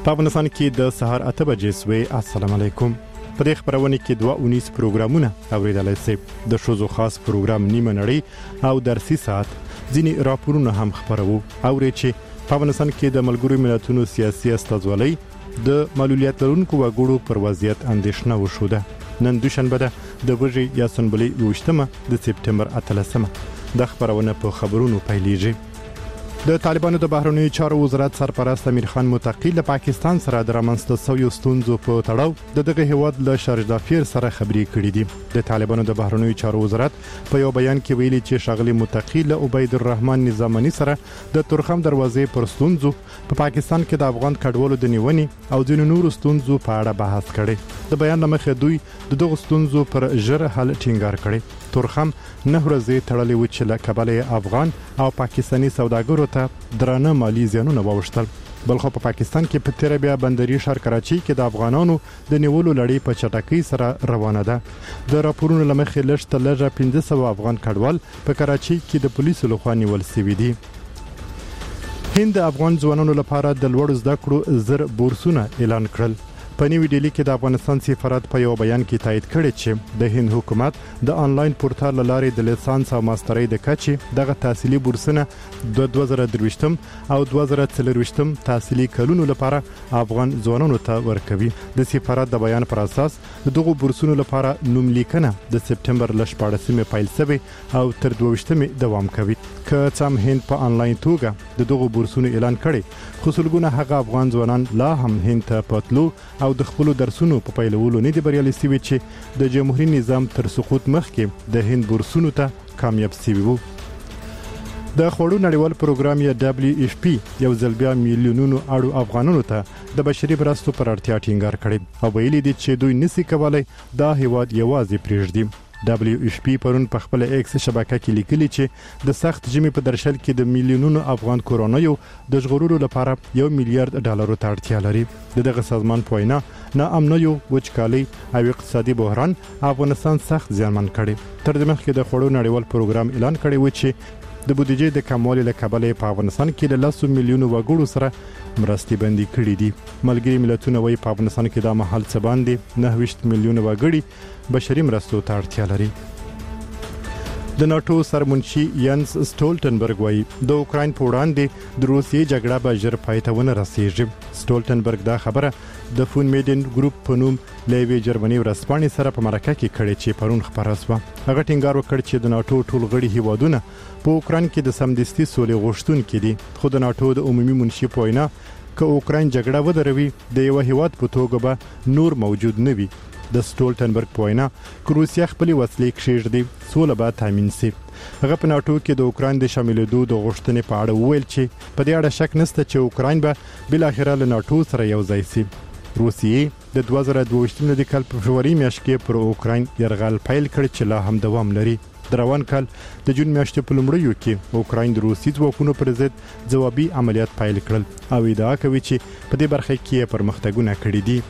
په افغانستان کې د سهار 8 بجې سوي. السلام علیکم. په دې خبرونه کې 2 پروګرامونه اوریدلای شئ. د شوزو خاص پروګرام نیمه نړۍ او درسي ساعت ځینی راپورونه هم خبرو. اوري چې په افغانستان کې د ملګرو ملتونو سیاسي استازولۍ د معلولیت لرونکو وګړو پر وضعیت اندېښنه وشوده. نن دوشنبه ده د وژې یا سنبلې 28 د سپتمبر 13 د خبرونه په خبرونو پیلېږي. د طالبانو د بهرنیو چارو وزارت سرپرست امیر خان متقی له پاکستان سره د رامنځته شویو ستونزو په تړاو دغه هیواد له شارجدافیر سره خبرې کړې دي. د طالبانو د بهرنیو چارو وزارت په یو بیان کې ویلي چې شاغلي متقی له عبید الرحمن نظامنی سره د تورخم دروازې پر ستونزو په پاکستان کې د افغان کډوالو د نیونې او د نورو ستونزو په اړه بحث کړي. د بیان لمخې دوی دغه ستونزو پر ژر حل ټینګار کړي. تورخم نه ورځې تړلې و چې له کبله افغان او پاکستانی سوداګرو ته درانه مالی زیانونه واوښتل. بلخو په پاکستان کې په تیر بیا بندري ښار کراچي کې د افغانانو د نیولو لړۍ په چټکۍ سره روانه ده. د راپورونو لمخې لږ 1500 افغان کډوال په کراچي کې د پولیسو لخوا نیول شوي دي. هند د افغان ځوانانو لپاره د لوړ زده کړو زر بورسونه اعلان کړل. په نیو ډیلی کې د افغانستان سفارت په یو بیان کې تایید کړی چې د هند حکومت د انلاین پورتال لارې د لیسانس او ماسترۍ د کچې دغه تحصیلي بورسونه د 2023 او 2024 تحصیلي کلونو لپاره افغان ځوانانو ته ورکوي. د سفارت د بیان پر اساس دغه بورسونو لپاره نوملیکنه د سپتمبر ل 14 پیل شوی او تر 22 دوام کوي. که څم هند په انلاین توګه دغه بورسونو اعلان کړي، خو سلګونه هغه افغان ځوانان لا هم هند ته پاتلو او د خپل درسونو په پیلولو نه دی بریالي شوي چې د جمهوریت نظام تر سقوط مخکې د هند بورسونو ته کامیاب شوي وو. د خوړو نړیوال پروګرام یا WFP یو ځل بیا میلیونونو اړو افغانانو ته د بشري مرستو پر اړتیا ټینګار کړي او ویلي دي چې دوی نسی کولای دا هیواد یوازې پرېږدي. WFP پرون په خپل ایکس شبکه کې لیکلي چې د سخت ژمي په درشل کې د میلیونونو افغان کورونیو د ژغورلو لپاره $1 میلیارډ ته اړتیا لري. دغه سازمان په وینا ناامنیو، وچکالي او اقتصادي بحران افغانستان سخت زیانمن کړي. تر دې مخکې د خوړو نړیوال پروګرام اعلان کړی و چې د بودیجې د کموالي له کبله په افغانستان کې له 10 میلیونو وګړو سره مرستې بندي کړې دي. ملګري ملتونه وايي په افغانستان کې د محل څه باندې 9 میلیونه وګړي بشري مرستو ته اړتیا لري. د ناتو سرمنشي ینس سټولټنبرګ وايي د اوکراین په وړاندې د روسیې جګړه به ژر پای ته ونه رسیږي. سټولټنبرګ دا خبره د فون میډن ګروپ په نوم لیوی جرمني ورسپانې سره په مرکه کې کړې چې پرون خبره شوه. هغه ټینګار وکړ چې د ناتو ټول غړي هیوادونه په اوکراین کې د سمدستي سولې غوښتونکي دي، خو د ناتو د عمومي منشي په وینا که اوکراین جګړه ودروي د یو هیواد په توګه به نور موجود نه وي. د سټولټنبرګ په وینا که روسیا خپل وسلې کښېږدي سوله به تامین شي. هغه په ناتو کې د اوکراین د شاملېدو د غوښتنې په اړه وویل چې په دې اړه شک نشته چې اوکراین به بل اخره له ناتو سره یو ځای شي. روسیې د 2022 د کال په فبروري میاشت کې پر اوکراین یرغل پیل کړ چې لا هم دوام لري. د روان کال د جون میاشتې په لومړیو کې اوکراین د روسي ځواکونو پر ضد ځوابي عملیات پیل کړل او ادعا کوي چې په دې برخه کې پرمختګونه کړي دي.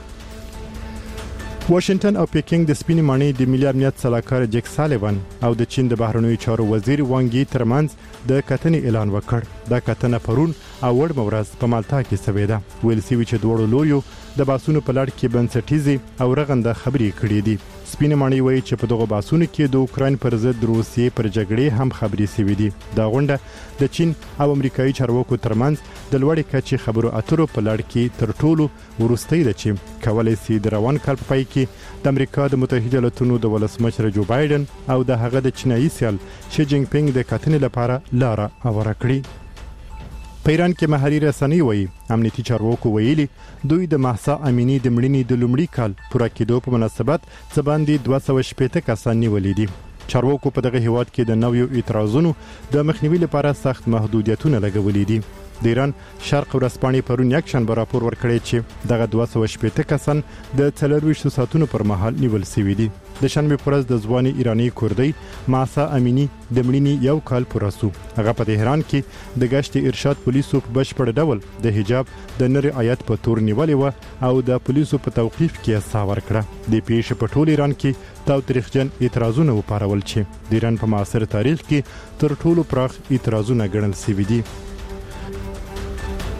واشنگټن او پیکینګ د سپینې ماڼۍ د ملي امنیت سلاکار جک سالیوان او د چین د بهرنیو چارو وزیر وانګي ترمنځ د کتنې اعلان وکړ. دا کتنه پرون او وړ مورز په مالټا کې شوې ده. ویل شوی چې دوړو لویو د باسونو په لړ کې بنسټیزي او رغنده خبرې کړې دي. سپینې ماڼۍ وایي چې په دغه باسونو کې د اوکراین پر ضد روسیې پر جګړې هم خبرې شوې دي. دا غونډه د چین او امریکایي چارواکو ترمنځ د لوړې کچې خبرو اترو په لړ کې تر ټولو وروستۍ ده چې کولای شي د روان کال په پای کې د امریکا د متحده ایالاتونو د ولسمشر جو بایدن او د هغه د چینایي سیال شي جینګ پینګ د کتنې لپاره لاره هواره کړي. په ایران کې محلي رسنۍ وایي امنیتي چارواکو ویلي دوی د مهسا امینی د مړینې د لومړي کال پوره کېدو په مناسبت څه باندې 260 کسان نیولي دي. چارواکو په دغه هیواد کې د نویو اعتراضونو د مخنیوي لپاره سخت محدودیتونه لګولي دي. د ایران شرق ورځپاڼې پرون یکشنبه راپور ورکړی چې دغه 260 کسان د 24 ساعتونو پر مهال نیول شوي دي. د شنبه پر ورځ د ځواني ایرانی کوردی مهسا امینی د مړینې یو کال پوره شو. هغه په تهران کې د گشت ارشاد پولیسو په بشپړ ډول د حجاب د نه رعایت په تور نیولې و او د پولیسو په توقیف کې ساور کړه. د پیښې په ټول ایران کې تاوتریخجن اعتراضونه وپارول چې د ایران په معاصر تاریخ کې تر ټولو پراخ اعتراضونه ګڼل شوي دي.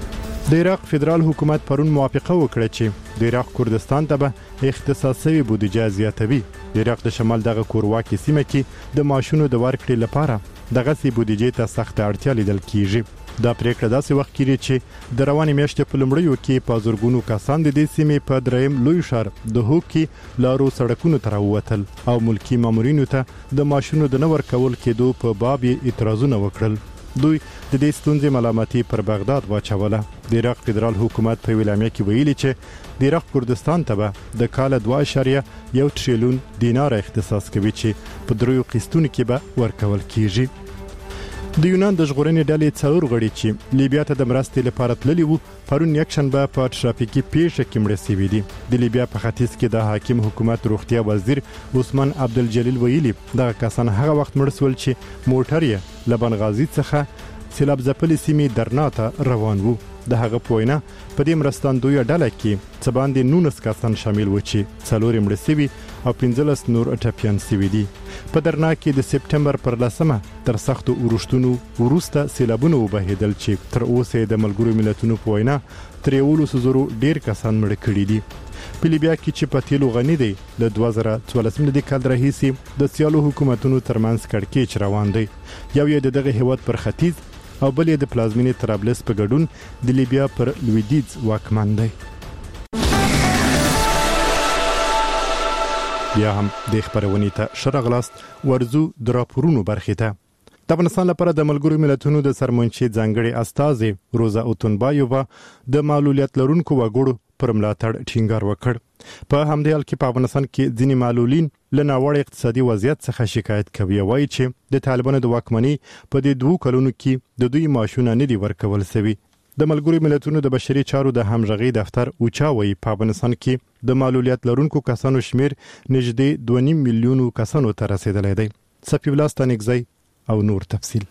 د عراق فدرال حکومت پرون موافقه وکړه چې د عراق کردستان ته به اختصاصي بودیجه زیاتوي. د عراق د شمال دغه کورواکي سیمه کې د ماشونو د ورکړې لپاره دغه سي بودیجه ته سخت اړتیا لیدل کیږي. دا پریکړه داسې وخت کې چې د روانې میاشتې په لومړیو کې په زورګونو کسان د دې سیمې په دریم لوی ښار د هوکي لارو سړکونو ته راووتل او ملکی مامورینو ته د ماشونو د نور کول کېدو په باب اعتراضونه وکړل. دوی د دې ستونزې ملامتي پر بغداد واچوله. د عراق فدرال حکومت په ویلامه کې ویلي چې د عراق کردستان ته به د کال 2.1 تریلیون دینار اختصاص کوي چې په دریو قسطونو کې به ورکول کیږي. د یونان د ژغورنې ډلې څلور غړي چې لیبیا ته د مرستې لپاره تللي وو پرون یکشنبه په ټرافیکي پیښه کې مړه شوي دي. د لیبیا په ختیځ کې د حاکم حکومت روغتیا وزیر عثمان عبدالجلیل ویلي دغه کسان هغه وخت مړ شول چې موټر یې له بنغازي څخه سیلاب ځپلې سیمې درنا ته روان وو. د هغه پوینه په دې مرستندویه ډله کې څه باندې 19 کسان شامل و چې 4 مړه شوي او 15 نور ټپیان شوي دي. په درنا کې د سپټمبر پر 10 تر سختو اورښتونو وروسته سیلابونه وبهیدل چې تر اوسه د ملګرو ملتونو په وینا 300 ډیر کسان مړه کړي دي. په لیبیا کې چې په تیلو غني دی د 2014 کال راهیسې د سیالو حکومتونو ترمنځ کړکېچ روان دی. یو یې دغه هیواد پر ختیځ او بل یې د پلازمینې طرابلس په ګډون د لیبیا پر لویدیځ واکمن دی. بیا هم د خبرونې ته شرغلاست ورزو د راپورونو برخې ته. د افغانستان لپاره د ملګرو ملتونو د سرمنشي ځانګړي استازي روزا اوتونبایووا د معلولیت لرونکو وګړو پر ملاتړ ټینګار وکړ. په همدې حال کې په افغانستان کې ځینې معلولین له ناوړه اقتصادي وضعیت څخه شکایت کوي. وایي چې د طالبانو د واکمنۍ په دې 2 کلونو کې د دوی معاشونه نه دي ورکول شوي. د ملګرو ملتونو د بشري چارو د همغږي دفتر اوچاوي په افغانستان کې د معلولیت لرونکو کسانو شمیر نږدې 2.5 میلیون کسانو ته رسیدلی دی. صفی الله ستانګزی او نور تفصیل.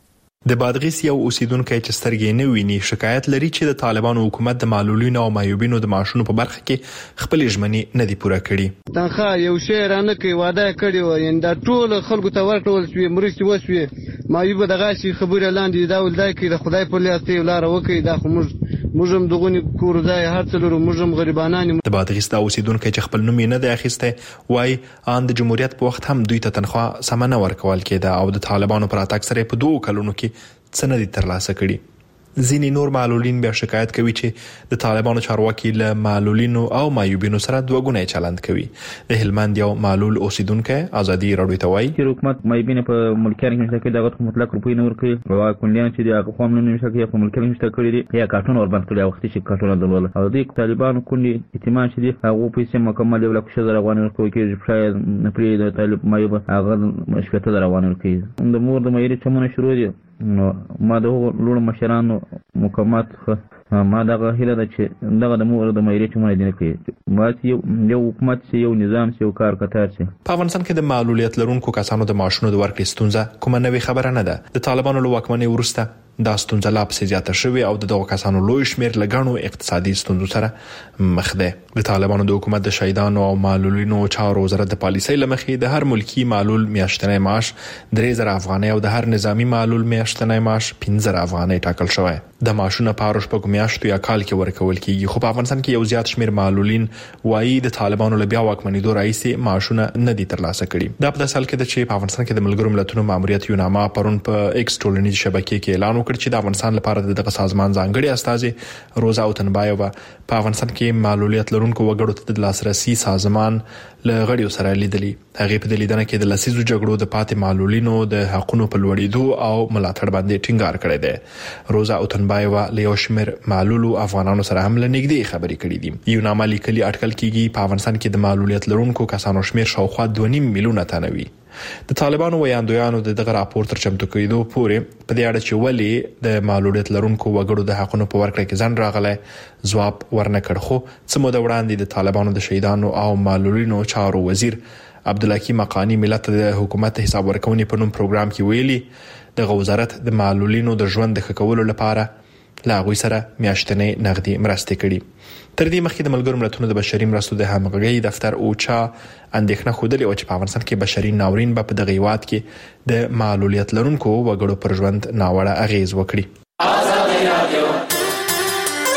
د بادغیس یو اوسیدونکو چې سترګې نه ویني شکایت لري چې د طالبانو حکومت د معلولینو او معیوبینو د معاشونو په برخه کې خپل ژمنې نه دي پوره کړې. تنخواه یو شی رانه کوي واده کړی و یعنی دا ټول خلکو ته ورکول شوی مرستې وشوي معیوب دغه شي خبره لاندې دا ولدای کې د خدای په لیاستي لار وکي دا خو موږ هم دغونی کور ځای هر څلور موږ هم غریبانان. د بادغیس د اوسیدونکو چې خپل نوم نه دی اخیسته وای ان د جمهوریت په وخت هم دوی ته تنخواه سمنه ورکول کېده او د طالبانو پر اتاک سره په 2 کلونو کې څه نه دي ترلاسه کړي. ځینې نور معلولین بیا شکایت کوي چې د طالبانو چارواکي له معلولینو او معیوبینو سره دوه ګونی چلند کوي. د هلمند یو معلول اوسیدونکو ازادي راډیو ته وایي چې حکومت معیوبین په ملکیت کې نشته کې دغه مطلق روپۍ نه ورکوي او کونډیان چې د قوم نه نشته کې په ملکیت نشته کړی دي یا کارتون ور باندې کړی وخت چې کارتون درول او د طالبانو کونډي اعتماد چې دي هغه پیسې مکمل یو لک شزر افغان ورکوي کې شاید نه پری د طالب معیوب هغه مشکته در افغان ورکوي. د مور د مېری چمونه شروع دي نو ما د لوړ مشرانو مقامات ما دغه هیله ده چې دغه د مور د مېری چمونه دي نه کوي ما یو حکومت چې یو نظام چې یو کار کتار چې په افغانستان کې د معلولیت لرونکو کسانو د معاشونو د ورکړې ستونزه کومه نوې خبره نه ده. د طالبانو له واکمنۍ وروسته دا ستونزه لا پسې زیاته شوې او دغه کسانو لوی شمیر لګڼو اقتصادي ستونزو سره مخ ده. د طالبانو د حکومت د شهیدانو او معلولینو چارو وزارت د پالیسۍ لمخې د هر ملکی معلول میاشتنی معاش 3000 افغانۍ او د هر نظامی معلول میاشتنی معاش 15000 افغانۍ ټاکل شوی. د معاشونو په اړه شپږ میاشتو یا کال کې ورکول کیږي خو په افغانستان کې یو زیات شمیر معلولین وایي د طالبانو له بیا واکمنۍ دوه رئیسي معاشونه نه دي ترلاسه کړي. دا په داسې حال کې ده چې په افغانستان کې د ملګرو ملتونو ماموریت یوناما پرون په ایکس ټولنیز شبکې کې اعلان وکړ چې د افغانستان لپاره دغه سازمان ځانګړي استازي روزا اوتنبایووا په افغانستان کې معلولیت لرونکو وګړو ته د لاسرسي سازمان له غړیو سره لیدلي. هغه په لیدنه کې د لسیزو جګړو د پاتې معلولینو د حقونو په لوړېدو او ملاتړ باندې ټینګار کړی دی. روزا اوتنبایووا له یو شمېر معلولو افغانانو سره هم لنګدې خبرې کړې دي. یوناما لیکلي اټکل کېږي په افغانستان کې د معلولیت لرونکو کسانو شمېر شاوخوا 2.5 میلیونه تنه وي. د طالبانو ویاندویانو دغه راپور تر چمتو کېدو پورې په دې اړه چې ولې د معلولیت لرونکو وګړو د حقونو په ورکړه کې ځان راغلی ځواب ورنکړ. خو څه موده وړاندې د طالبانو د شهیدانو او معلولینو چارو وزیر عبدالحکیم مقانی ملت د حکومت حساب ورکونې په نوم پروګرام کې ویلي دغه وزارت د معلولینو د ژوند د ښه کولو لپاره لا غوي سره میاشتنی نغدي مرستې کړي. تر دې مخکې د ملګرو ملتونو د بشري مرستو د همغږي دفتر اوچا اندېښنه خوده لري چې په افغانستان کې بشري ناورین په دغه هیواد کې د معلولیت لرونکو وګړو پر ژوند ناوړه اغیز وکړي.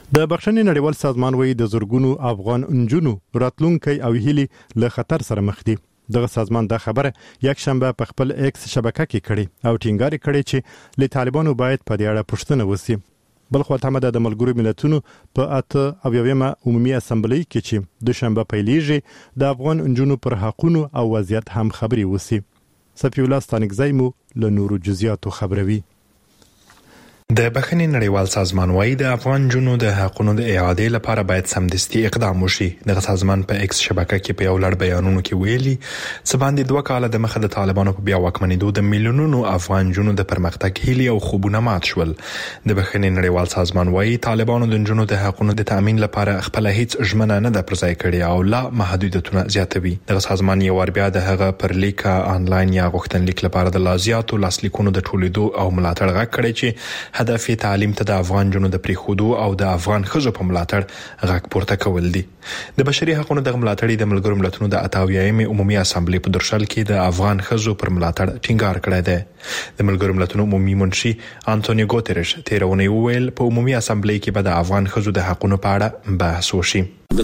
د بخښنې نړیوال سازمان وایي د زورګونو افغان نجونو راتلونکي او هیلي له خطر سره مخ دي. دغه سازمان دا خبره یک شنبه په خپل ایکس شبکه کې کړې او ټینګار کړی چې له طالبانو باید په دې اړه پوښتنه وشي. بل خو ته د ملګرو ملتونو په 8 عمومي اسمبلی کې چې د شنبه پیلېږي د افغان نجونو پر حقوقو او وضعیت هم خبري وشي. صفی الله ستانکزی مو له نورو جزئیاتو خبروي. د بخښنې نړیوال سازمان وايي د افغان جنو د حقوقو د اعادې لپاره باید سمدستي اقدام وشي. د سازمان په ایکس شبکه کې په یو لړ بیانونو کې ویلي چې باندې 2 کاله د مخه د طالبانو په بیا واکمنېدو د میلیونونو افغان جنو د پرمختګ هیلي او خوبونه مات شول. د بخښنې نړیوال سازمان وايي طالبانو د جنو د حقوقو د تامین لپاره خپل هیڅ ژمنه نه ده پرځای کړې او لا محدودیتونه زیاتوي. د سازمان یو ور بیا د هغه پر لیکه آنلاین یا غوښتنلیک لپاره د لازیاتو لاسلیکونو د ټولیدو او ملاتړ غږ کړی چې هدف تعلیم ته د افغان جنو د پریخودو او د افغان خزو په ملاتړ غږ پورته کول دي. د بشري حقوقو د ملاتړ د ملګرو ملتونو د 88 عمومي اسمبلی په درشل کې د افغان خزو پر ملاتړ ټینګار کړی دی. د ملګرو ملتونو عمومي منشي انټونیو ګوتریش تیرونه ویل په عمومي اسمبلی کې به د افغان خزو د حقوقو په اړه بحث وشي.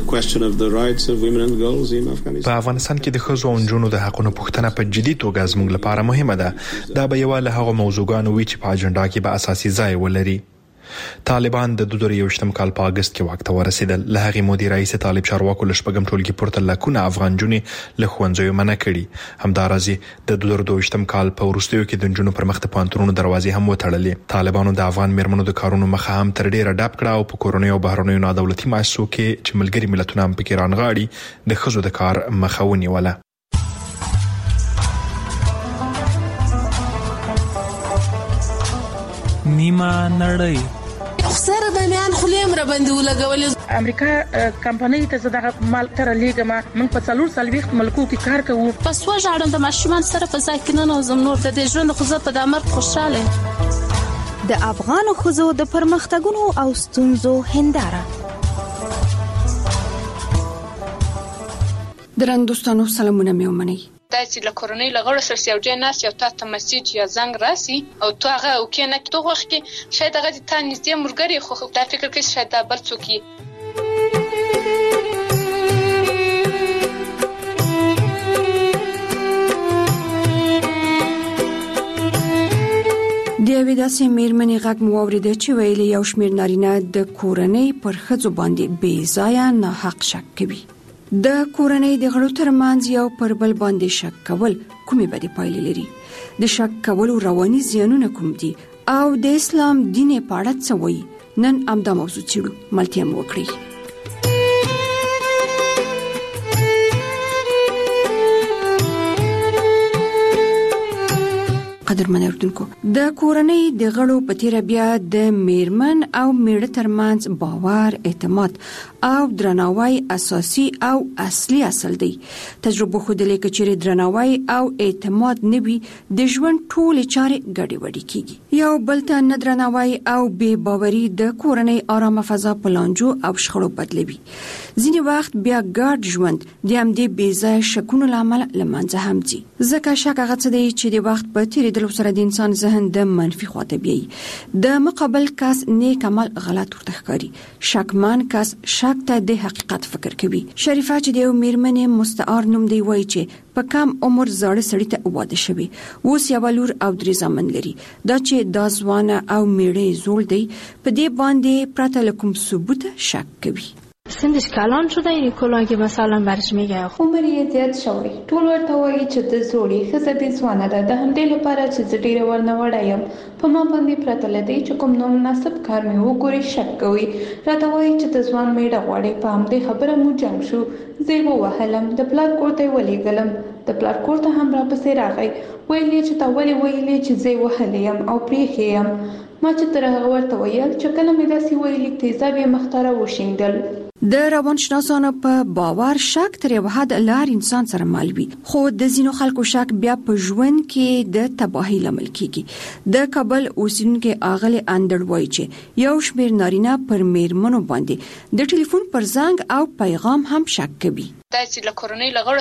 په افغانستان کې د خزو او نجونو د حقوقو پوښتنه په جدي توګه زموږ لپاره مهمه ده. دا به یو له هغه موضوعګانو وي چې په اجنډا کې به اساسي ځای ولري. طالبان د 2021 کال په اگست کې واک ته ورسېدل. له هغه مدیر رئیس طالب چارواکو لشپږم ټولګي پورته لکونه افغان جنې له ښوونځیو منع کړي. همدارازي د 2022 کال په وروستیو کې د جنونو پر مخ ته پانتونونو دروازې هم وتړلې. طالبانو د افغان میرمنو د کارونو مخه هم تر ډیره ډاب کړه او په کورونو او بهرنیو نادولتي مؤسسو کې چې ملګري ملتونه هم پکې رانغاړي د خزو د کار مخه ونیوله. نیمه نړۍ سره د میان خلیم را باندې ولګولې. امریکا کمپنۍ ته زړه مال تر لیګه ما من په 440 ملکو کې کار کوو. پس وژاړم د ماشومان سره په ځای کې نه نوزم نور د ژوند خو زه په دمر خوشاله. د افغان خزو د پرمختګونو او ستونزو هنداره. درنو دوستانو سلامونه مې ومنئ. دا چې له کورنۍ لغړو سره یو ځای ناس یو تاسو مسیج یا زنګ راسي او تو هغه او کې نه توغه کې شاید هغه ته نږدې مرګري خو دا فکر کوي شاید دا بل څوک یې. د یوې داسې میرمنې غږ مو واورېده چې ویلي یو شمېر نارینه د کورنۍ پر ښځو باندې بې ځایه ناحق شک کوي. د کورنۍ د غړو ترمنځ یو پر بل باندې شک کول کومې بدې پایلې لري؟ د شک کولو رواني زیانونه کوم دي او د اسلام دین په اړه څه وایي؟ نن همدا موضوع څېړو. ملتیا مو وکړئ. قدرمن اردوونکو، د کورنۍ د غړو په تیر بیا د میرمن او میړه ترمنځ باور، اعتماد او درناوی اساسي او اصلي اصل دی. تجربه ښودلې چې چیرې درناوی او اعتماد نه وي د ژوند ټولې چارې ګډې وډې کیږي. یو بل ته نه درناوی او بې باوري د کورنۍ آرامه فضا په لانجو او شخړو بدلوي. ځینې وخت بیا ګډ ژوند د همدې بې ځایه شکونو له امله له منځه هم ځي. ځکه شک هغه څه دی چې د وخت په تیریدلو سره د انسان ذهن د منفي خواته بیایي. د مقابل کس نیک عمل غلط ورته ښکاري. شکمن کس شک ته د حقیقت فکر کوي. شریفه چې د یو میرمنې مستعار نوم دی وایي چې په کم عمر زاړه سړي ته واده شوی، اوس یو لور او 3 زامن لري. دا چې دا ځوانه او میړه زوړ دی په دې باندې پرته له کوم ثبوت شک کوي. سنش کلان شده این کلان که مثلا برش میگه عمر یې زیات شوی. ټول ورته وایي چې د زوړی ښځه دې ځوانه ده. د همدې لپاره چې زه ډیره ورنه وړه یم په ما باندې پرته له دې چې کوم نامناسب کار مې وګوري شک کوي. راته وایي چې د ځوان میړه غواړي. په همدې خبره مو جنګ شو. زه یې ووهلم، د پلار کور ته یې ولېږلم. د پلار کور ته هم راپسې راغی. ویل یې چې تا ولې ویلې چې زه یې وهلی یم او پرېښې یم. ما چې تر هغه ورته ویل چې کله مې داسې ویلي تیزاب یې مخ ته راوشیندل. د روانشناسانو په باور شک تر یو حد لار انسان سره مل وي، خو د ځینو خلکو شک بیا په ژوند کې د تباهۍ لامل کیږي. د کابل اوسیدونکو اغلی اندړ وایي چې یو شمېر نارینه پر میرمنو باندې د ټلیفون پر زنګ او پیغام هم شک کوي. دا چې له کورنۍ لغړو